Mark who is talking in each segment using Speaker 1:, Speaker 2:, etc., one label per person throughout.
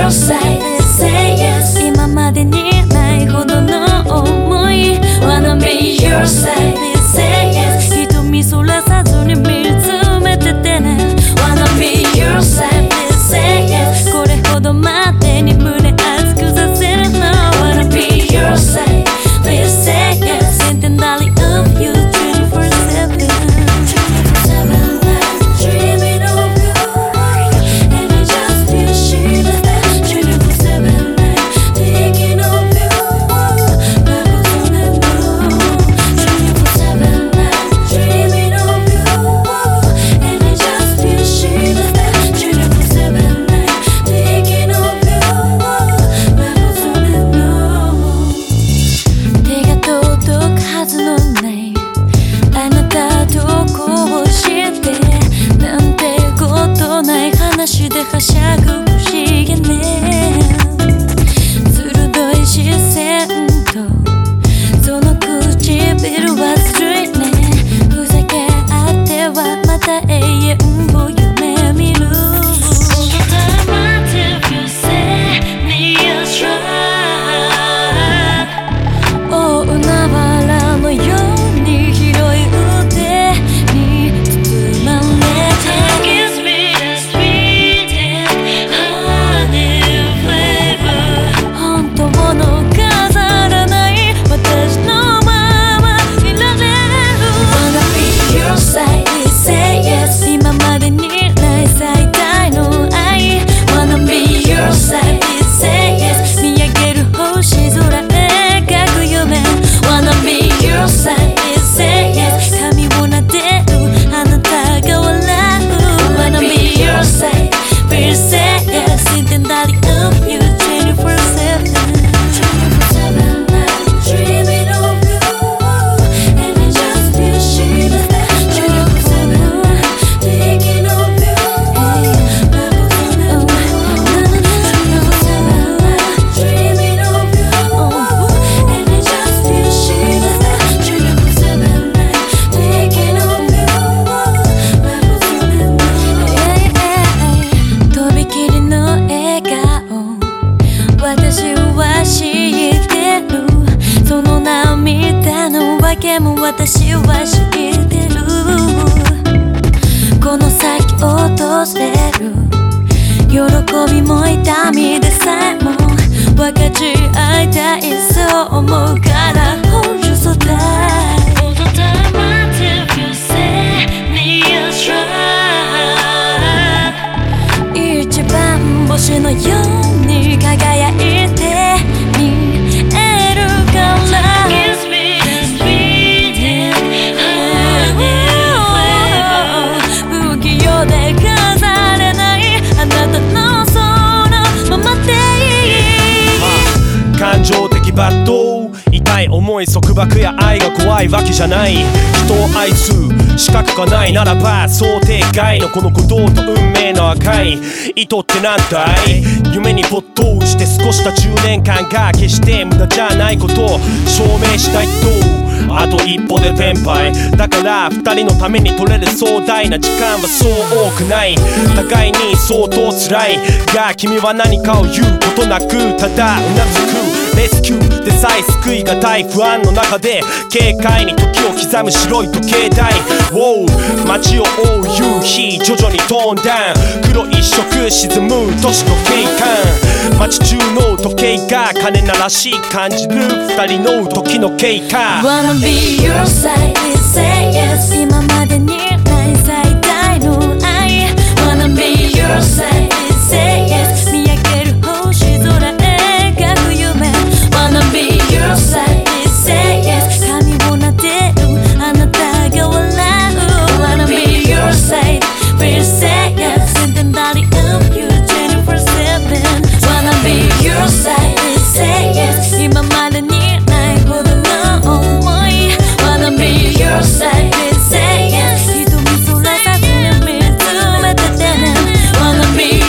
Speaker 1: your side, say yes 今までにないほどの想い Wanna be your side, say yes 瞳そらさずに見つめててね Wanna be your side, say yes これほどまでに胸熱くさせるの Wanna be your side, please say yes Centenary of you 24/7 Dreaming of you And I just feel shit 24/7 Thinking of you 나 벗어난 너 24/7 Dreaming of you And I just feel shit 24/7 Thinking of you 나 벗어난 너手が届くはずのないあなたとこうしてなんてことない話ではしゃぐ不思議ね鋭い視線とその唇はストレートねふざけ合ってはまた永遠を夢見る All the time until you set me astray 大海原のように広い腕に包まれて Gives me the sweet and honey flavor 本当の飾らない私のままいられる Wanna be your side, say yes 今までにない最大の愛 Wanna be your side, say yes 見上げる星空描く夢 Wanna be your side, say yes 髪を撫でるあなたが笑う Wanna be your side, please say yes Centenary of you 24/7 Dreaming of you And I just feel shit 24/7 Thinking of you 나 벗어난 너 24/7 Dreaming of you And I just feel shit 24/7 Thinking of you 나 벗어난 너 とびきりの笑顔私は知ってるその涙のわけも私は知ってるこの先訪れる喜びも痛みでさえも分かち合いたいそう思うから Hold you so tight All the time until you set me astray 一番星のように輝いて見えるから Gives me the sweet and honey flavor 不器用で飾れないあなたのそのままでいい
Speaker 2: 感情的抜刀痛い思い束縛や愛が怖いわけじゃない人を愛す資格がないならば想定外のこの鼓動と運命の赤い糸ってなんだい夢に没頭して過ごした10年間が決して無駄じゃないことを証明したいとあと一歩でテンパイだから二人のために取れる壮大な時間はそう多くない互いに相当辛いが君は何かを言うことなくただうなずくレスキューでさえ救いがたい不安の中で軽快に時を刻む白い時計台 Wow 街を覆う夕日徐々にトーンダウン黒一色沈む都市の景観街中の時計が鐘鳴らし感じる二人の時の経過
Speaker 1: Wanna be your side, say yes 今までにない最大の愛 Wanna be your side, say yes 見上げる星空描く夢 Wanna be your side, say yes 髪を撫でるあなたが笑う Wanna be your side, please say yes Centenary of you 24/7 Wanna be your side, say yes 今までにないほどの思い Wanna be your side, say yes 瞳そらさずに見つめててね Wanna be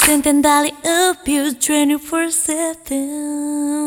Speaker 1: sentimentally abused 24/7.